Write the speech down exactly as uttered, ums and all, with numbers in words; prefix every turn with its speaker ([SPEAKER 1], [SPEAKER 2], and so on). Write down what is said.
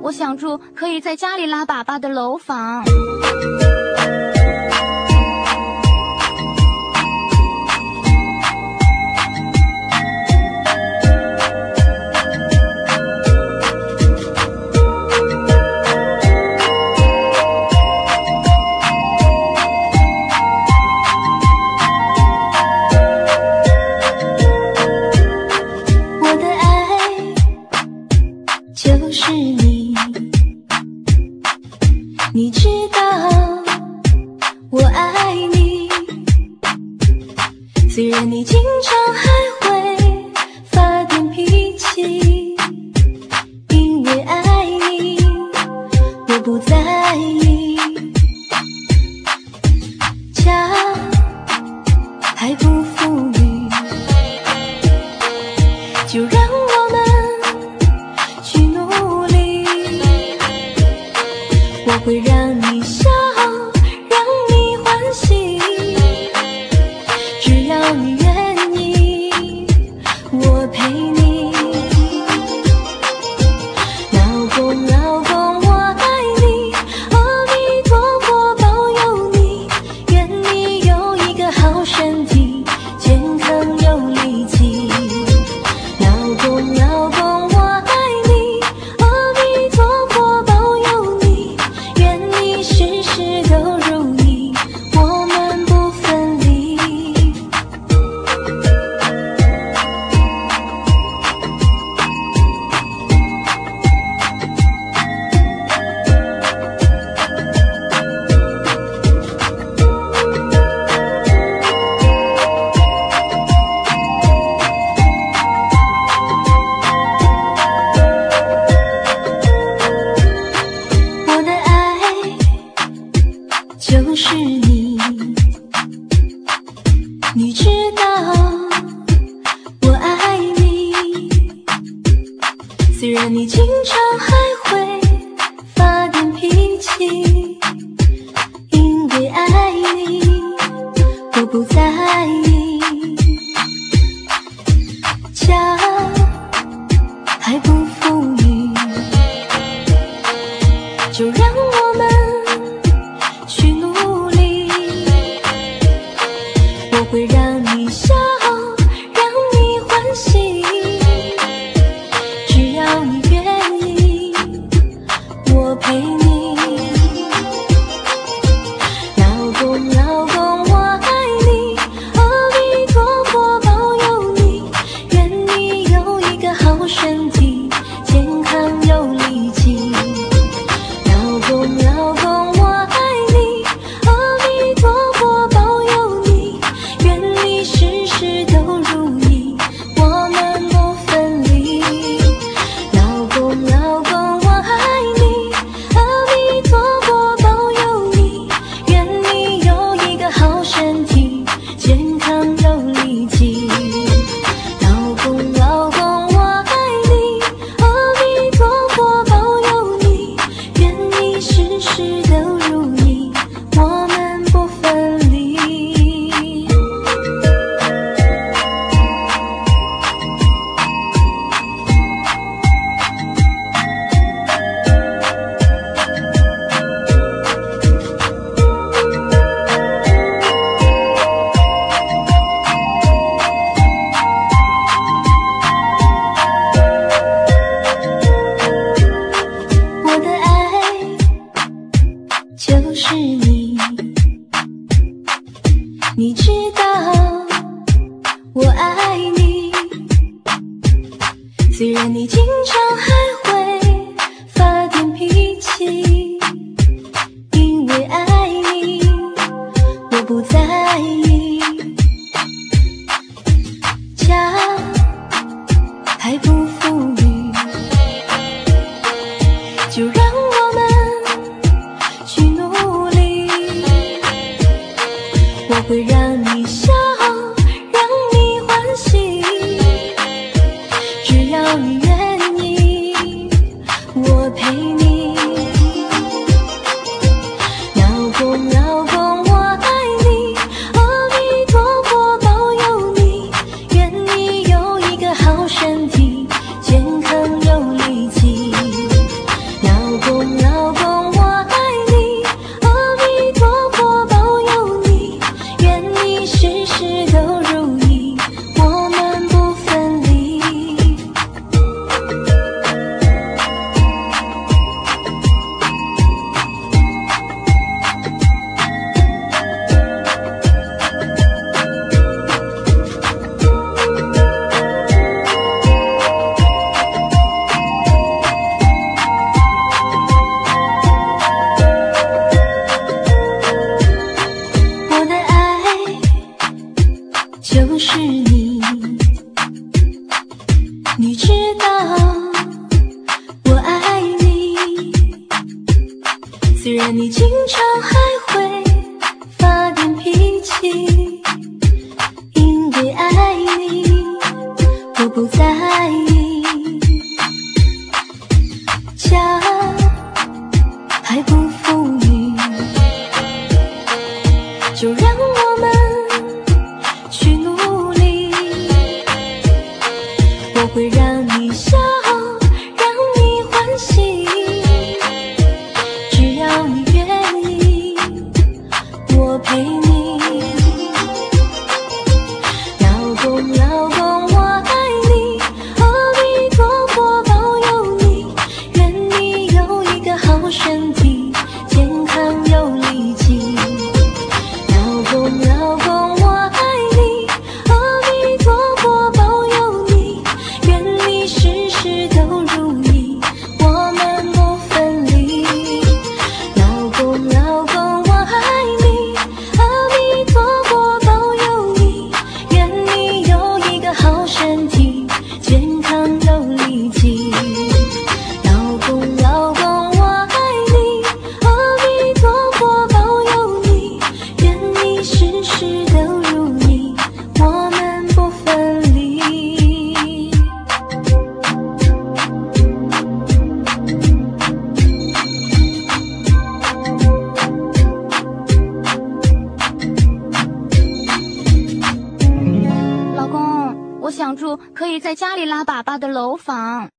[SPEAKER 1] 我想住可以在家里拉粑粑的楼房。
[SPEAKER 2] 就是你，你知道我爱你，虽然你经常还会发点脾气，因为爱你我不在意，家还不富裕，就让我们我会让你笑，让你欢喜，只要你愿意，我陪你。老公，老公，我爱你，阿弥陀佛保佑你，愿你有一个好身体，健康有力气。老公，老公，我爱你，阿弥陀佛保佑你，事事都如意，我们不分离。我的爱就是你，你知道我爱你，虽然你经常还会发点脾气，因为爱你我不在意，家还不富裕，就让我们去努力，我会让你笑，让你欢喜，只要你愿意，我陪你。老公，老公，我爱你，阿弥陀佛保佑你，愿你有一个好身体，健康有力气。老公，老公，我爱你，阿弥陀佛保佑你，愿你事事都如意，我们不分离。老公，老公，我爱你，阿弥陀佛保佑你，愿你有一个好身体，健康有力气。老公，老公，我爱你，阿弥陀佛保佑你，愿你事事都如意，我们不分离。我的爱就是你，你知道我爱你，虽然你经常还会发点脾气，因为爱你我不在意，家还不富裕，就让我们去努力，我会让你笑，让你欢喜，只要你愿意，我陪你。老公，老公，我爱你，阿然你经常还会发点脾气，因为爱你我不在意，家还不富裕，就让我们去努力，我会让你笑，让你欢喜，只要你愿意，我陪你。老公老公我爱你，阿弥陀佛保佑你，愿你有一个好身体，健康有力气。老公老公我爱你，阿弥陀佛保佑你，愿你事事都如意，我们不分离。老公老公我爱你，阿弥陀佛保佑你，愿你有一个好身体，健康有力气。老公老公我爱你，阿弥陀佛保佑你，愿你事事都如意，我们不分离。
[SPEAKER 1] 老公，我想住可以在家里拉粑粑的楼房。